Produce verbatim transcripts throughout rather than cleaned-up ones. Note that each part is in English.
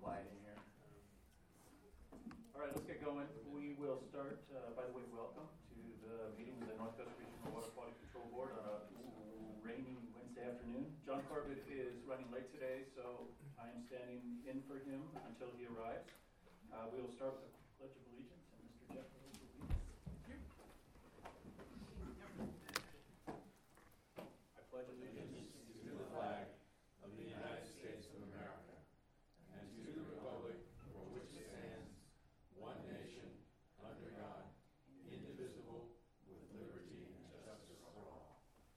quiet in here. All right, let's get going. We will start, uh, by the way, welcome to the meeting of the North Coast Regional Water Quality Control Board on a rainy Wednesday afternoon. John Corbett is running late today, so I am standing in for him until he arrives. Uh, we will start with the Pledge of Allegiance, and Mister Jeff will lead us. I pledge allegiance to the flag of the United States of America and to the republic for which it stands, one nation, under God, indivisible, with liberty and justice for all.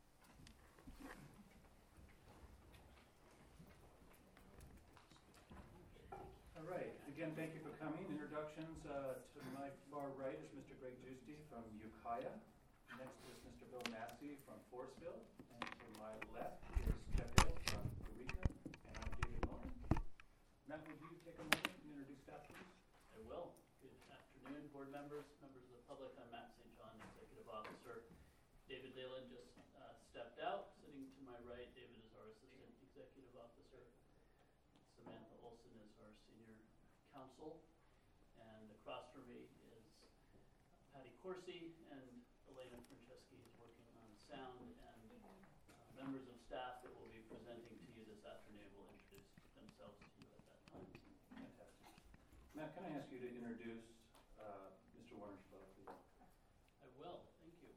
All right. Again, thank you for coming. Introductions. Uh, to my far right is Mister Greg Giusti from Ukiah. Next is Mister Bill Massey from Forestville. And to my left is Jeff Hill from Eureka. And I'm David Norton. Matt, would you take a moment and introduce staff, please? I will. Good afternoon, board members, members of the public. I'm Matt Saint John, Executive Officer. David Leyland just uh, stepped out. Sitting to my right, David is our Assistant Executive Officer. Samantha Olson is our Senior Counsel. And across from me is Patty Corsi, and Elena Franceschi is working on sound. And uh, members of staff that will be presenting to you this afternoon will introduce themselves to you at that time. Fantastic. Matt, can I ask you to introduce uh, Mister Warner Chabot, please? I will. Thank you.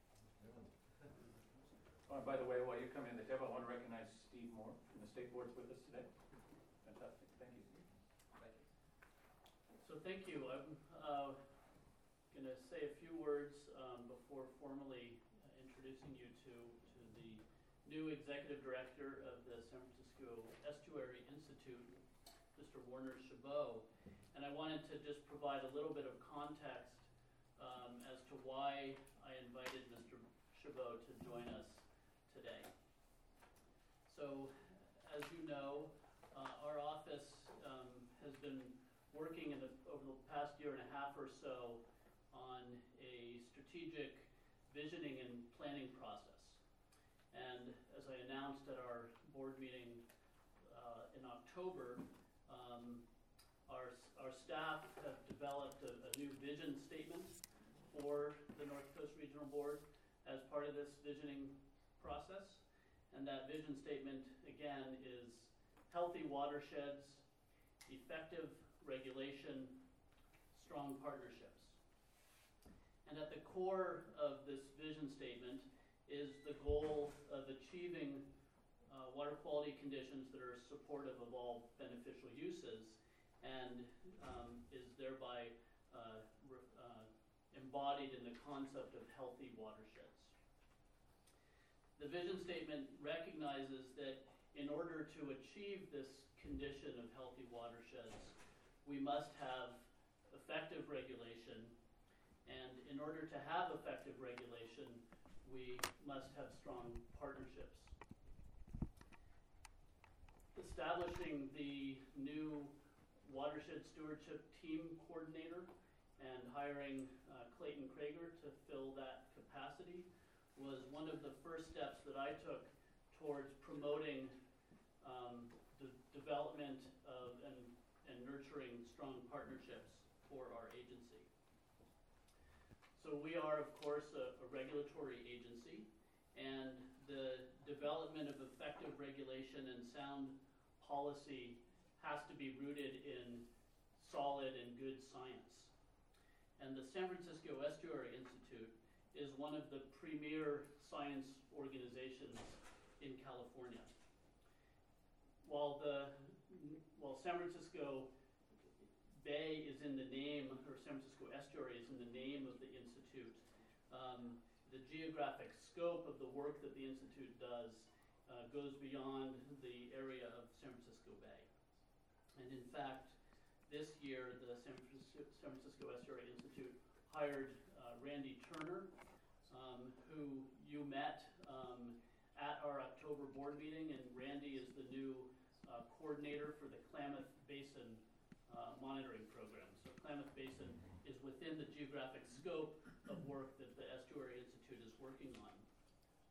Oh, and by the way, while you come in the table, I want to recognize Steve Moore from the State Board's with us today. Fantastic. Thank you. Thank you. So thank you. I'm uh, going to say a few words um, before formally uh, introducing you to, to the new Executive Director of the San Francisco Estuary Institute, Mister Warner Chabot. And I wanted to just provide a little bit of context um, as to why I invited Mister Chabot to join us today. So, as you know, uh, our office um, has been working in the, over the past year and a half or so on a strategic visioning and planning process. And as I announced at our board meeting uh, in October, um, our, our staff have developed a, a new vision statement for the North Coast Regional Board as part of this visioning process. And that vision statement, again, is healthy watersheds, effective regulation, strong partnerships. And at the core of this vision statement is the goal of achieving uh, water quality conditions that are supportive of all beneficial uses and um, is thereby uh, re- uh, embodied in the concept of healthy watersheds. The vision statement recognizes that in order to achieve this condition of healthy watersheds, we must have effective regulation, and in order to have effective regulation, we must have strong partnerships. Establishing the new Watershed Stewardship Team Coordinator and hiring uh, Clayton Krager to fill that capacity was one of the first steps that I took towards promoting um, the development of and, and nurturing strong partnerships for our agency. So we are, of course, a, a regulatory agency, and the development of effective regulation and sound policy has to be rooted in solid and good science. And the San Francisco Estuary Institute is one of the premier science organizations in California. While the while San Francisco Bay is in the name, or San Francisco Estuary is in the name of the Institute, um, the geographic scope of the work that the Institute does uh, goes beyond the area of San Francisco Bay. And in fact, this year, the San Francisco, San Francisco Estuary Institute hired uh, Randy Turner, um, who you met um, at our October board meeting, and Randy is the new uh, coordinator for the Klamath Basin uh, monitoring program. So Klamath Basin is within the geographic scope of work that the Estuary Institute is working on.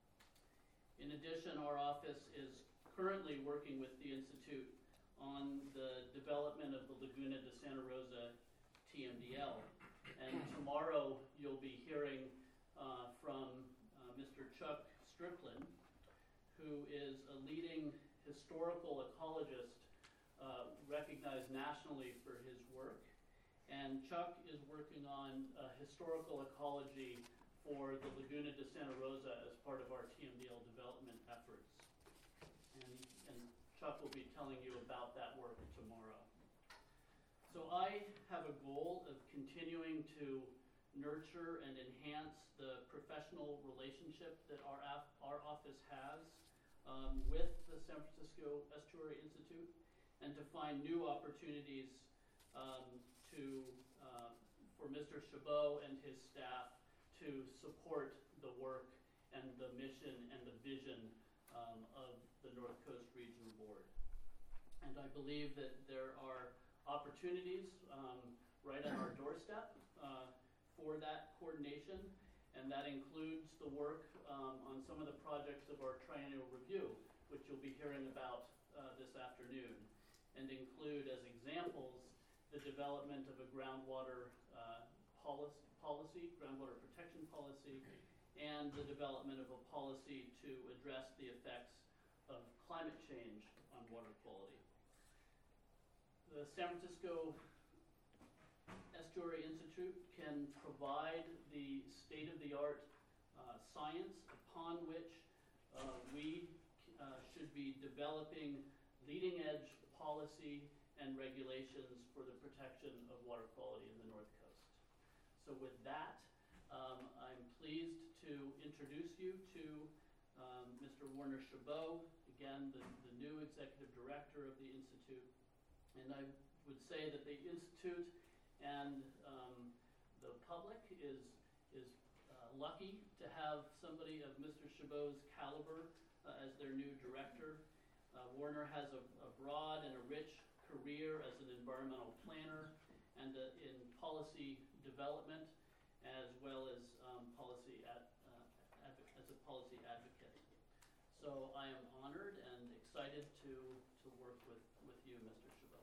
In addition, our office is currently working with the Institute on the the development of the Laguna de Santa Rosa T M D L. And tomorrow you'll be hearing uh, from uh, Mister Chuck Strickland, who is a leading historical ecologist uh, recognized nationally for his work. And Chuck is working on uh, historical ecology for the Laguna de Santa Rosa as part of our T M D L development efforts. And, and Chuck will be telling you about that work tomorrow. So I have a goal of continuing to nurture and enhance the professional relationship that our, af- our office has um, with the San Francisco Estuary Institute, and to find new opportunities um, to, uh, for Mister Chabot and his staff to support the work and the mission and the vision um, of the North Coast Regional Board. And I believe that there are opportunities um, right on our doorstep uh, for that coordination, and that includes the work um, on some of the projects of our triennial review, which you'll be hearing about uh, this afternoon, and include as examples the development of a groundwater uh, policy, policy, groundwater protection policy, and the development of a policy to address the effects of climate change on water quality. The San Francisco Estuary Institute can provide the state-of-the-art uh, science upon which uh, we uh, should be developing leading-edge policy and regulations for the protection of water quality in the North Coast. So with that, um, I'm pleased to introduce you to um, Mister Werner Chabot, again, the, the new executive director of the Institute. And I would say that the Institute and um, the public is, is uh, lucky to have somebody of Mister Chabot's caliber uh, as their new director. Uh, Werner has a, a broad and a rich career as an environmental planner and uh, in policy development, as well as um, policy at, uh, advo- as a policy advocate. So I am honored and excited to, to work with, with you, Mister Chabot.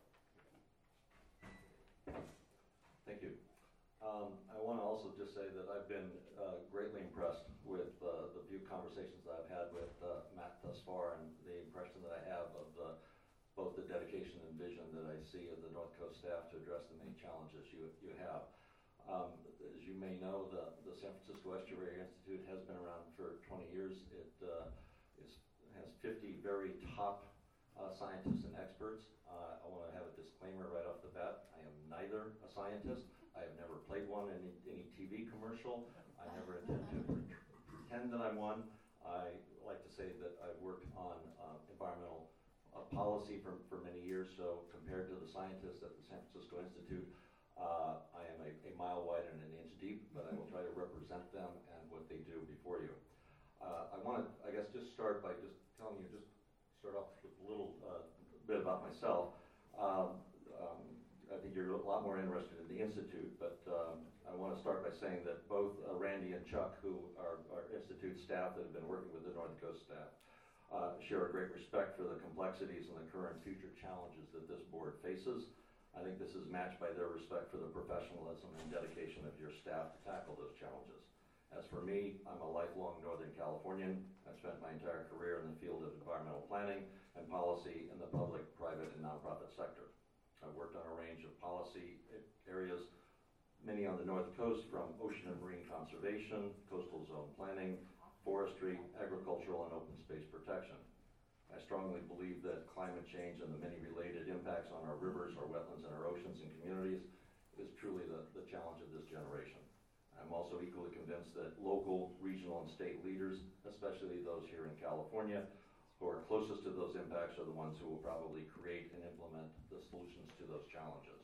Thank you. Um, I want to also just say that I've been uh, greatly impressed with uh, the few conversations that I've had with uh, Matt thus far, and the impression that I have of the, both the dedication and vision that I see of the North Coast staff to address the many challenges you, you have. Um, as you may know, the, the San Francisco Estuary Institute has been around for twenty years. It uh, is, has fifty very top uh, scientists and experts. Uh, I want to have a disclaimer right off the bat. I am neither a scientist. I have never played one in any T V commercial. I never intend to pretend that I'm one. I like to say that I've worked on uh, environmental uh, policy for, for many years, so compared to the scientists at the San Francisco Institute, uh, I am a, a mile wide and an inch deep, but I will try to represent them and what they do before you. Uh, I want to, I guess, just start by just telling you, just start off with a little uh, bit about myself. Um, um, I think you're a lot more interested in the Institute, but um, I want to start by saying that both uh, Randy and Chuck, who are, are Institute staff that have been working with the North Coast staff, uh, share a great respect for the complexities and the current future challenges that this board faces. I think this is matched by their respect for the professionalism and dedication of your staff to tackle those challenges. As for me, I'm a lifelong Northern Californian. I've spent my entire career in the field of environmental planning and policy in the public, private, and nonprofit sector. I've worked on a range of policy areas, many on the North Coast, from ocean and marine conservation, coastal zone planning, forestry, agricultural, and open space protection. I strongly believe that climate change and the many related impacts on our rivers, our wetlands, and our oceans and communities is truly the, the challenge of this generation. I'm also equally convinced that local, regional, and state leaders, especially those here in California, who are closest to those impacts, are the ones who will probably create and implement the solutions to those challenges.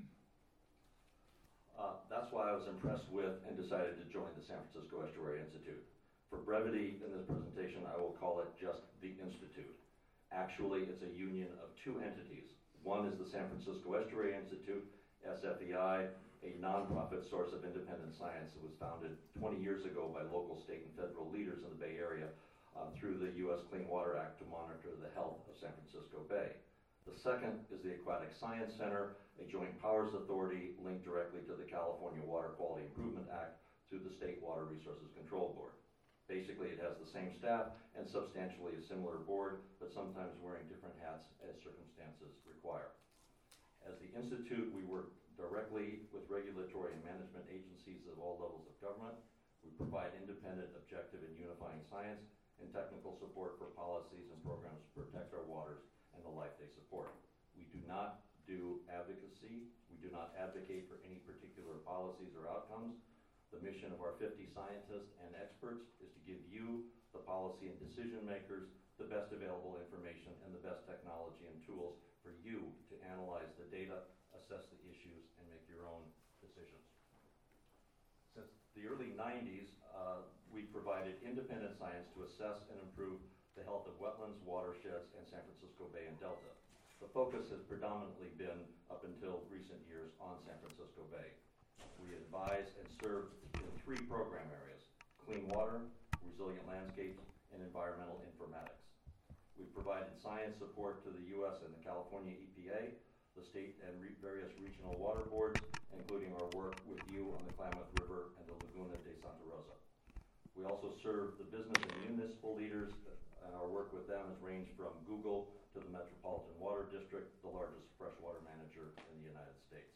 Uh, that's why I was impressed with and decided to join the San Francisco Estuary Institute. For brevity in this presentation, I will call it just the Institute. Actually, it's a union of two entities. One is the San Francisco Estuary Institute, S F E I, a nonprofit source of independent science that was founded twenty years ago by local, state, and federal leaders in the Bay Area uh, through the U S Clean Water Act to monitor the health of San Francisco Bay. The second is the Aquatic Science Center, a joint powers authority linked directly to the California Water Quality Improvement Act through the State Water Resources Control Board. Basically, it has the same staff and substantially a similar board, but sometimes wearing different hats as circumstances require. As the Institute, we work directly with regulatory and management agencies of all levels of government. We provide independent, objective, and unifying science and technical support for policies and programs to protect our waters and the life they support. We do not do advocacy. We do not advocate for any particular policies or outcomes. The mission of our fifty scientists and experts is to give you, the policy and decision makers, the best available information and the best technology and tools for you to analyze the data, assess the issues, and make your own decisions. Since the early nineties, uh, we provided independent science to assess and improve the health of wetlands, watersheds, and San Francisco Bay and Delta. The focus has predominantly been, up until recent years, on San Francisco Bay. We advise and serve in three program areas: clean water, resilient landscapes, and environmental informatics. We've provided science support to the U S and the California E P A, the state and re various regional water boards, including our work with you on the Klamath River and the Laguna de Santa Rosa. We also serve the business and municipal leaders, and our work with them has ranged from Google to the Metropolitan Water District, the largest freshwater manager in the United States.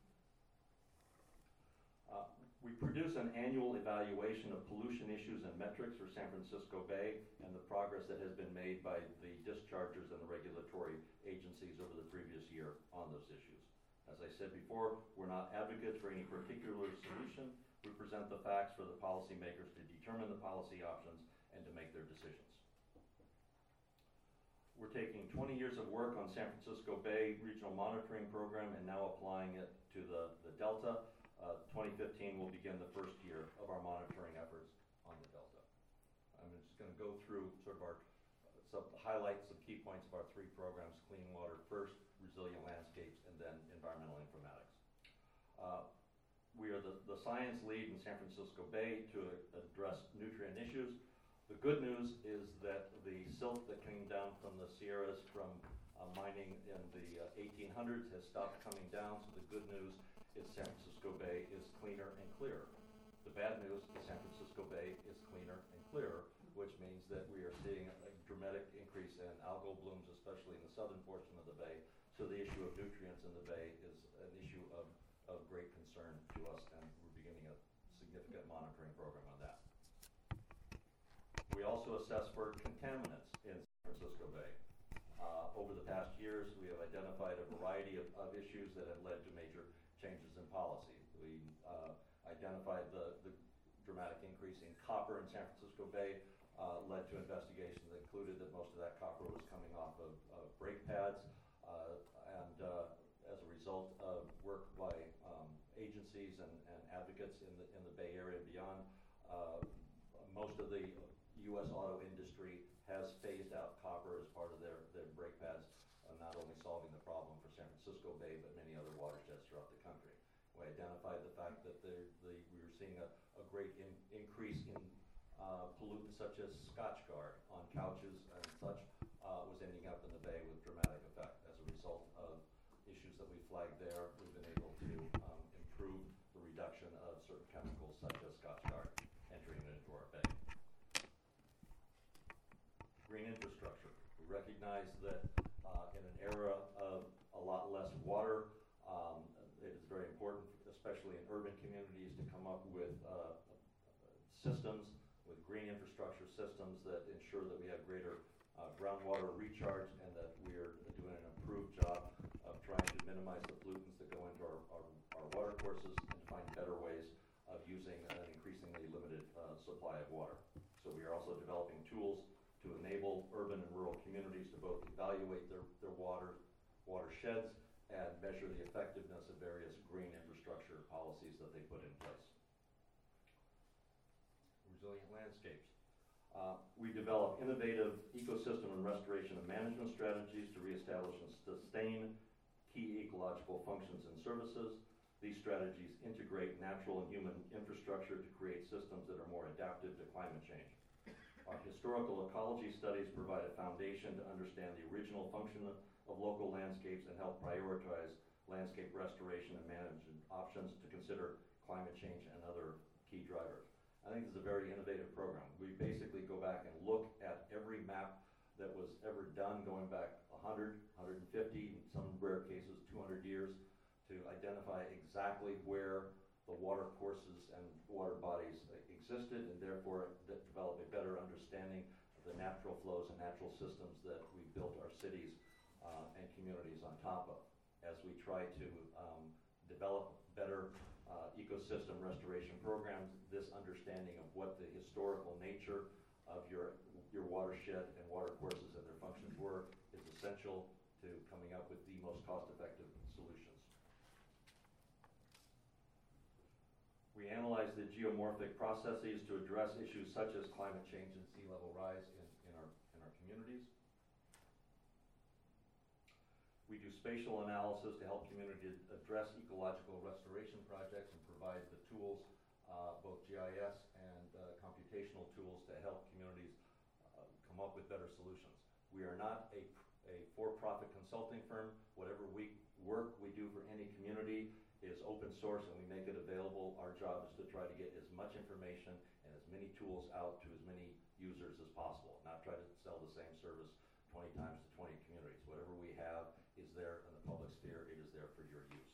Uh, we produce an annual evaluation of pollution issues and metrics for San Francisco Bay and the progress that has been made by the dischargers and the regulatory agencies over the previous year on those issues. As I said before, we're not advocates for any particular solution. We present the facts for the policymakers to determine the policy options and to make their decisions. We're taking twenty years of work on San Francisco Bay Regional Monitoring Program and now applying it to the, the Delta. Uh, twenty fifteen will begin the first year of our monitoring efforts on the Delta. I'm just going to go through sort of our, uh, some highlights, some key points of our three programs: clean water first, resilient landscapes, and then environmental informatics. Uh, we are the, the science lead in San Francisco Bay to address nutrient issues. The good news is that the silt that came down from the Sierras from uh, mining in the uh, eighteen hundreds has stopped coming down, so the good news is San Francisco Bay is cleaner and clearer. The bad news is San Francisco Bay is cleaner and clearer, which means that we are seeing a dramatic increase in algal blooms, especially in the southern portion of the bay. So the issue of nutrients in the bay is an issue of, of great concern to us, and we're beginning a significant monitoring program on that. We also assess for contaminants in San Francisco Bay. Uh, over the past years, we have identified a variety of, of issues that have led to major changes in policy. We uh, identified the, the dramatic increase in copper in San Francisco Bay, uh, led to investigations that included that most of that copper was coming off of, of brake pads, uh, and uh, as a result of work by um, agencies and, and advocates in the, in the Bay Area and beyond, uh, most of the U S auto industry has phased out copper as part of their, their brake pads, uh, not only solving the problem for San Francisco Bay, but many other watersheds throughout the country. We identified the fact that the, the, we were seeing a, a great in, increase in uh, pollutants such as Scotchgard on couches and such uh, was ending up in the bay with dramatic effect. As a result of issues that we flagged there, we've been able to um, improve the reduction of certain chemicals such as Scotchgard entering into our bay. Green infrastructure. We recognize that uh, in an era of a lot less water, um, it is very important, especially in urban communities, to come up with uh, systems, with green infrastructure systems that ensure that we have greater uh, groundwater recharge and that we are doing an improved job of trying to minimize the pollutants that go into our, our, our water courses and find better ways of using an increasingly limited uh, supply of water. So we are also developing tools to enable urban and rural communities to both evaluate their, their water, watersheds and measure the effectiveness of various green infrastructure policies that they put in place. Resilient landscapes. Uh, we develop innovative ecosystem and restoration and management strategies to reestablish and sustain key ecological functions and services. These strategies integrate natural and human infrastructure to create systems that are more adaptive to climate change. Our historical ecology studies provide a foundation to understand the original function of local landscapes and help prioritize landscape restoration and management options to consider climate change and other key drivers. I think this is a very innovative program. We basically go back and look at every map that was ever done going back one hundred, one hundred fifty, in some rare cases two hundred years, to identify exactly where the water courses and water bodies existed, and therefore de develop a better understanding of the natural flows and natural systems that we built our cities uh, and communities on top of. As we try to um, develop better uh, ecosystem restoration programs, this understanding of what the historical nature of your, your watershed and water courses and their functions were is essential to coming up with the most cost-effective solutions. We analyze the geomorphic processes to address issues such as climate change and sea level rise in, in, our, in our communities. We do spatial analysis to help communities address ecological restoration projects and provide the tools, uh, both G I S and uh, computational tools, to help communities uh, come up with better solutions. We are not a, a for-profit consulting firm. Whatever we work we do for any community is open source, and we make it available. Our job is to try to get as much information and as many tools out to as many users as possible, not try to sell the same service twenty times to twenty communities. Whatever we have is there in the public sphere. It is there for your use.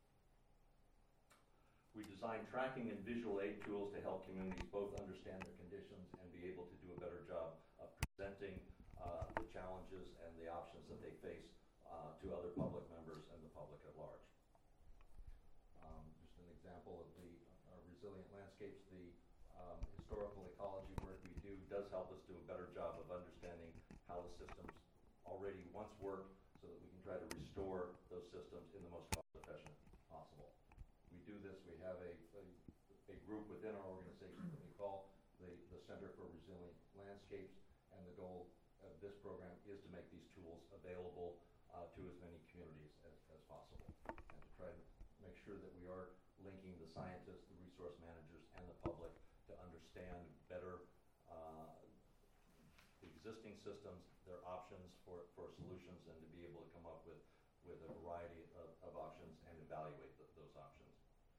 We design tracking and visual aid tools to help communities both understand their conditions and be able to do a better job of presenting uh, the challenges and the options that they face uh, to other public members and the public at large. Um, just an example of the uh, resilient landscapes, the um, historical ecology work we do does help us do a better job of understanding how the systems already once worked, so that we can try to restore those systems in the most cost-efficient possible. We do this, we have a, a, a group within our organization that we call the, the Center for Resilient Landscapes, and the goal of this program is to make these tools available uh, to as many communities as, as possible, and to try to make sure that we are linking the scientists, the resource managers, and the public to understand better uh, the existing systems, their options for, for solutions, and to be able to come up with, with a variety of, of options and evaluate the, those options.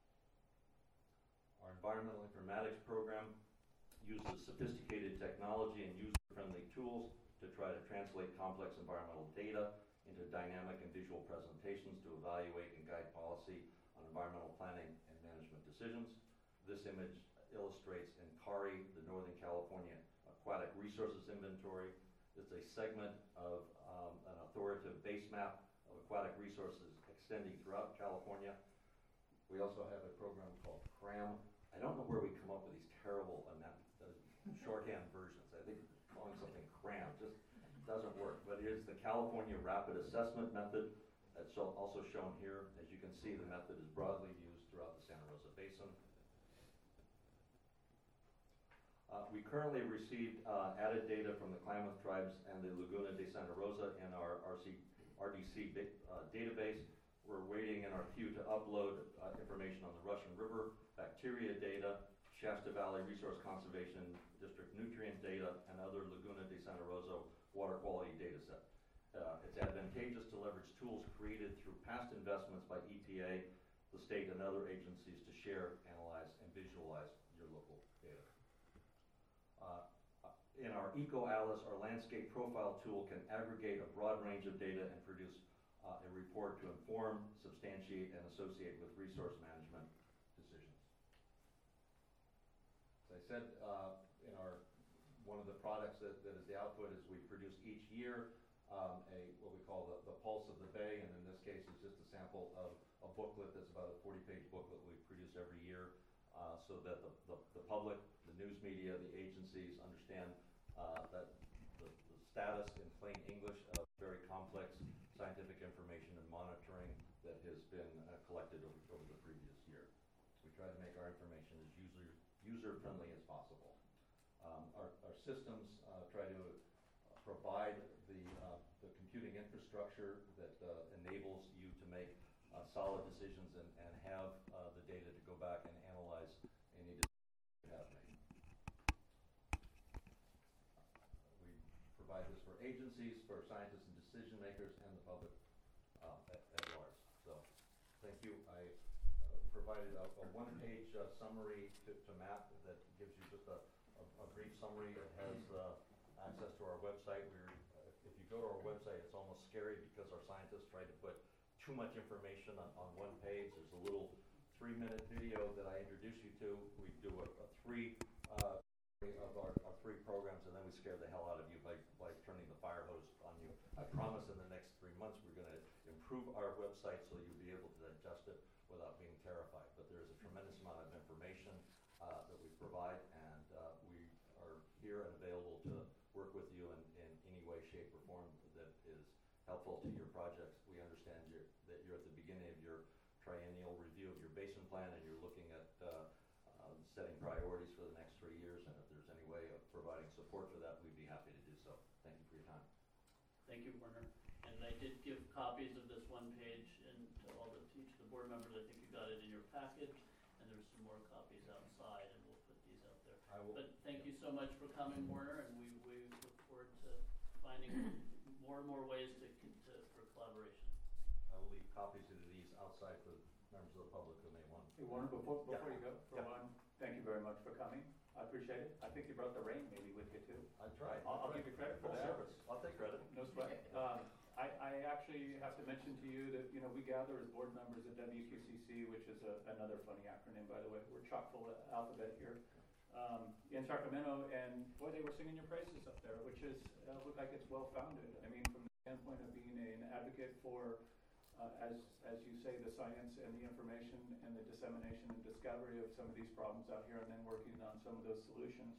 Our environmental informatics program uses sophisticated technology and user-friendly tools to try to translate complex environmental data into dynamic and visual presentations to evaluate and guide policy on environmental planning and management decisions. This image illustrates Encari, the Northern California Aquatic Resources Inventory. It's a segment of um, an authoritative base map of aquatic resources extending throughout California. We also have a program called CRAM. I don't know where we come up with these terrible uh, shorthand versions. I think calling something CRAM just doesn't work, but it is the California Rapid Assessment Method. That's also shown here. As you can see, the method is broadly used throughout the Santa Rosa Basin. Uh, we currently received uh, added data from the Klamath tribes and the Laguna de Santa Rosa in our R C, R D C uh, database. We're waiting in our queue to upload uh, information on the Russian River bacteria data, Shasta Valley Resource Conservation District nutrient data, and other Laguna de Santa Rosa water quality data set. Uh, it's advantageous to leverage tools created through past investments by E P A, the state, and other agencies to share, analyze, and visualize your local data. Uh, in our EcoAtlas, our landscape profile tool can aggregate a broad range of data and produce uh, a report to inform, substantiate, and associate with resource management decisions. As I said, uh, in our one of the products that, that is the output is we produce each year um, a what we call the, the Pulse of the Bay, and in this case it's just a sample of a booklet that's about a forty page booklet we produce every year uh, so that the, the, the public, the news media, the agencies understand uh, that the, the status in plain English of very complex scientific information and monitoring that has been uh, collected over, over the previous year. We try to make our information as user, user-friendly as possible. Um, our, our systems uh, try to provide the, uh, the computing infrastructure that uh, enables you to make uh, solid decisions and, and have uh, the data to go back and analyze any decisions you have made. We provide this for agencies, for scientists and decision makers, and the public uh, at, at large. So, thank you. I uh, provided a, a one-page uh, summary to, to Matt that gives you just a, a, a brief summary. It has uh, access to our website. We're, uh, if you go to our website, it's almost scary because our scientists try to put too much information on, on one page. There's a little three-minute video that I introduce you to. We do a, a three uh, of our, our three programs, and then we scare the hell out of you by, by turning the fire hose on you. I promise in the next three months we're going to improve our website so you'll be able to digest it without being terrified. But there's a tremendous amount of information uh, that we provide, and uh, we are here and available to work with you in, in any way, shape, or form that is helpful to your projects. We understand you're, that you're at the beginning of your triennial review of your basin plan, and you're looking at uh, uh, setting priorities for the next three years, and if there's any way of providing support for that, we'd be happy to do so. Thank you for your time. Thank you, Werner. And I did give copies of this one page and to all the, to each of the board members. I think you got it in your package, and there's some more copies outside, and we'll put these out there. I will, But thank you so much for coming, Werner, and we, we look forward to finding more and more ways to, to for collaboration. I will leave copies of these outside for members of the public who may want. Hey, Warner, before, Yeah. before you go, for Yeah. one, thank you very much for coming. I appreciate it. I think you brought the rain maybe with you too. I tried. I'll, I'll give you credit for Full that. service. I'll take credit. No sweat. Um, I, I actually have to mention to you that, you know, we gather as board members at W Q C C, which is a, another funny acronym, by the way. We're chock full of alphabet here. Um, in Sacramento, and boy, they were singing your praises up there, which is, uh, look like it's well-founded. I mean, from the standpoint of being an advocate for, uh, as, as you say, the science and the information and the dissemination and discovery of some of these problems out here, and then working on some of those solutions.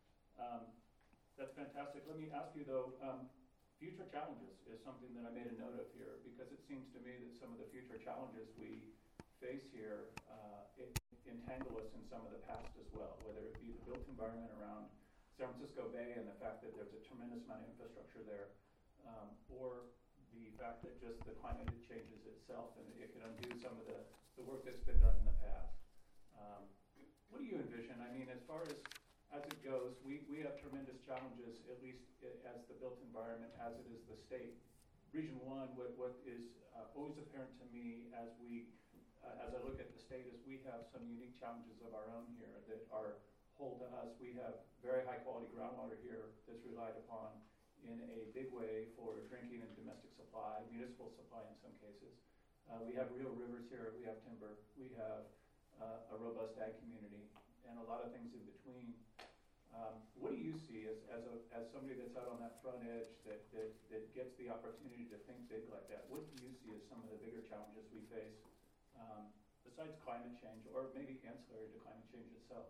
Um, that's fantastic. Let me ask you though, um, future challenges is something that I made a note of here, because it seems to me that some of the future challenges we face here uh, it entangle us in some of the past as well, whether it be the built environment around San Francisco Bay and the fact that there's a tremendous amount of infrastructure there, um, or the fact that just the climate changes itself and it can undo some of the, the work that's been done in the past. Um, what do you envision? I mean, as far as as it goes, we, we have tremendous challenges, at least as the built environment, as it is the state. Region one, what, what is uh, always apparent to me as we, uh, as I look at the state, is we have some unique challenges of our own here that are hold to us. We have very high quality groundwater here that's relied upon in a big way for drinking and domestic supply, municipal supply in some cases. Uh, we have real rivers here, we have timber, we have uh, a robust ag community, and a lot of things in between. Um, what do you see as, as, a, as somebody that's out on that front edge that, that, that gets the opportunity to think big like that? What do you see as some of the bigger challenges we face um, besides climate change, or maybe ancillary to climate change itself?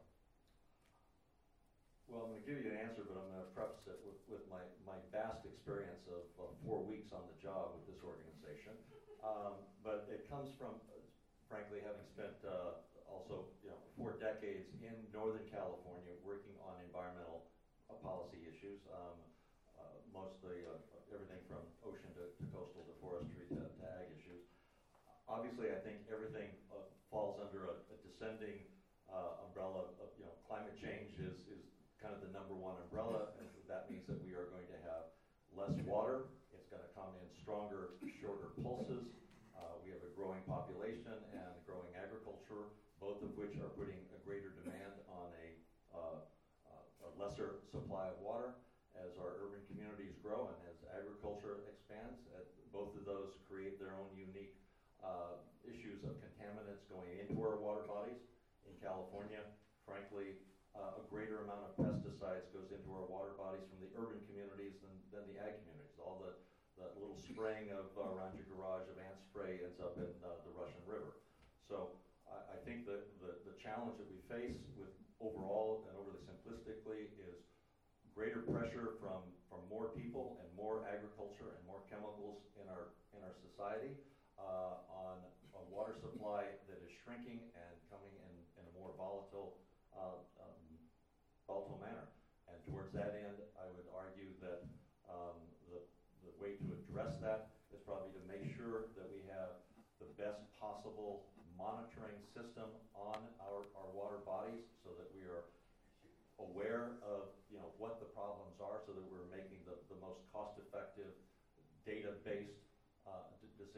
Well, I'm going to give you an answer, but I'm going to preface it with, with my, my vast experience of uh, four weeks on the job with this organization. Um, but it comes from, uh, frankly, having spent uh, also, you know, four decades in Northern California working on environmental uh, policy issues, um, uh, mostly uh, everything from ocean to, to coastal to forestry to, to ag issues. Obviously, I think everything uh, falls under a, a descending uh, umbrella of, you know, climate change is, is kind of the number one umbrella, and that means that we are going to have less water. It's going to come in stronger, shorter pulses. Uh, we have a growing population and growing agriculture, both of which are putting a greater demand on a, uh, uh, a lesser supply of water. As our urban communities grow and as agriculture expands, uh, both of those create their own unique uh, issues of contaminants going into our water bodies. In California, frankly, uh, a greater amount of pesticides goes into our water bodies from the urban communities than, than the ag communities. All the, the little spraying of uh, around your garage of ant spray ends up in uh, the Russian River. So I, I think that the, the challenge that we face with overall and overly simplistically is greater pressure from, from more people and more agriculture and more chemicals in our, in our society uh, on a water supply that is shrinking and coming in, in a more volatile uh, um, volatile manner. And towards that end, I would argue that um, the, the way to address that is probably to make sure that we have the best possible monitoring system on our, our water bodies so that we are aware of, you know, what the problems are, so that we're making the, the most cost-effective, data-based uh,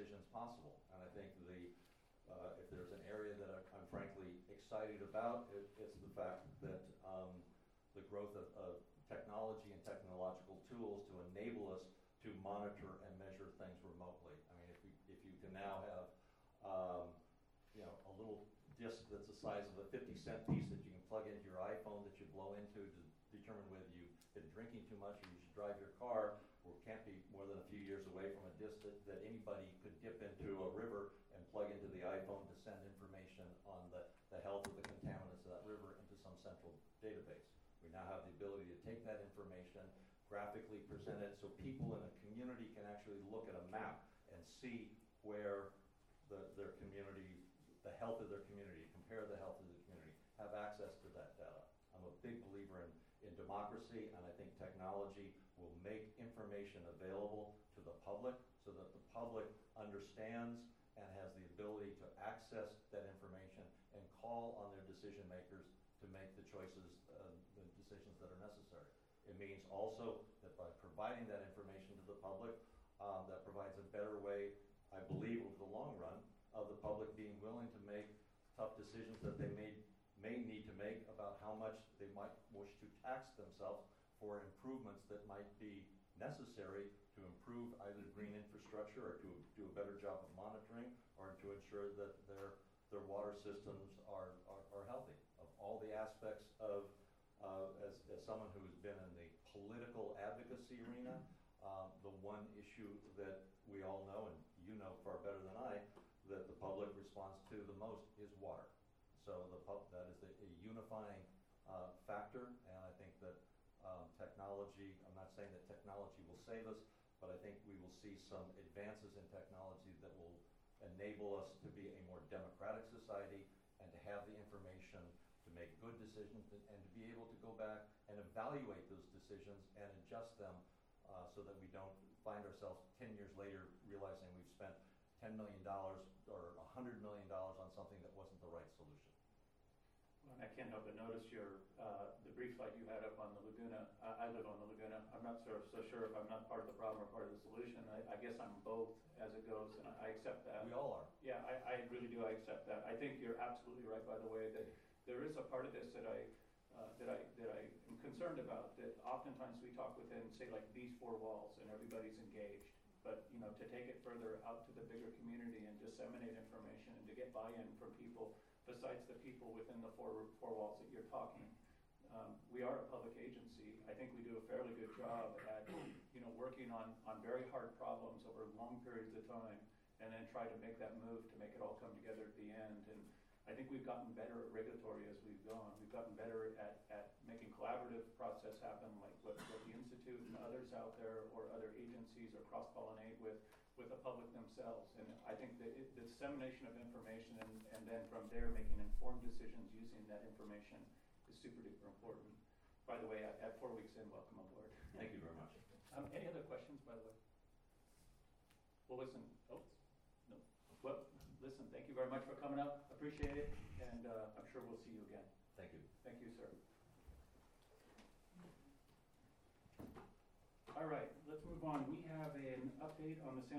decisions possible. And I think the, uh, if there's an area that I'm- I'm frankly excited about, it, it's the fact that um, the growth of, of technology and technological tools to enable us to monitor and measure things remotely. I mean, if we, if you can now have, um, you know, a little disc that's the size of a fifty cent piece that you can plug into your iPhone that you blow into to determine whether you've been drinking too much or you should drive your car, or can't be more than a few years away from a disc that, that anybody could dip into a river and plug into the iPhone to send information on the, the health of the contaminants of that river into some central database. We now have the ability to take that information, graphically present it, so people in a community can actually look at a map and see where the, their community, the health of their community, compare the health of the community, have access to that data. I'm a big believer in, in democracy, and I think technology will make information available to the public so that the public understands and has the ability to access that information and call on their decision makers to make the choices, uh, the decisions that are necessary. It means also that by providing that information to the public, um, that provides a better way, I believe, over the long run, of the public being willing to make tough decisions that they may, may need to make about how much they might wish to tax themselves for improvements that might be necessary to improve either green infrastructure or to do a better job of monitoring or to ensure that their, their water systems are, are, are healthy. Of all the aspects of, uh, as, as someone who's been in the political advocacy arena, um, the one issue that we all know, and you know far better than I, that the public responds to the most is water. So the pub, that is a, a unifying uh, factor, and I think that um, technology, I'm not saying that technology will save us, but I think we will see some advances in technology that will enable us to be a more democratic society and to have the information to make good decisions and, and to be able to go back and evaluate those decisions and adjust them uh, so that we don't find ourselves ten years later realizing we've spent ten million dollars or one hundred million dollars on something that wasn't the right solution. Well, and I can't help but notice your, uh, the brief slide you had up on the Laguna. I, I live on the Laguna. I'm not so, so sure if I'm not part of the problem or part of the solution. I, I guess I'm both as it goes, and I, I accept that. We all are. Yeah, I, I really do, I accept that. I think you're absolutely right, by the way, that there is a part of this that I, uh, that I, that I am concerned about, that oftentimes we talk within, say, like these four walls, and everybody's engaged. But, you know, to take it further out to the bigger community and disseminate information and to get buy-in from people besides the people within the four, four walls that you're talking. Um, we are a public agency. I think we do a fairly good job at, you know, working on, on very hard problems over long periods of time and then try to make that move to make it all come together at the end. And I think we've gotten better at regulatory as we've gone. We've gotten better at, at making collaborative process happen, like what, what the Institute and others out there or other agencies or cross-pollinate with, with the public themselves. And I think that it, the dissemination of information and, and then from there making informed decisions using that information is super duper important. By the way, at, at four weeks in, welcome aboard. Thank you very much. Um, any other questions, by the way? Well, listen, oh, no. Well, listen, thank you very much for coming up. Appreciate it, and uh, I'm sure we'll see you again. Thank you. Thank you, sir. All right, let's move on. We have an update on the San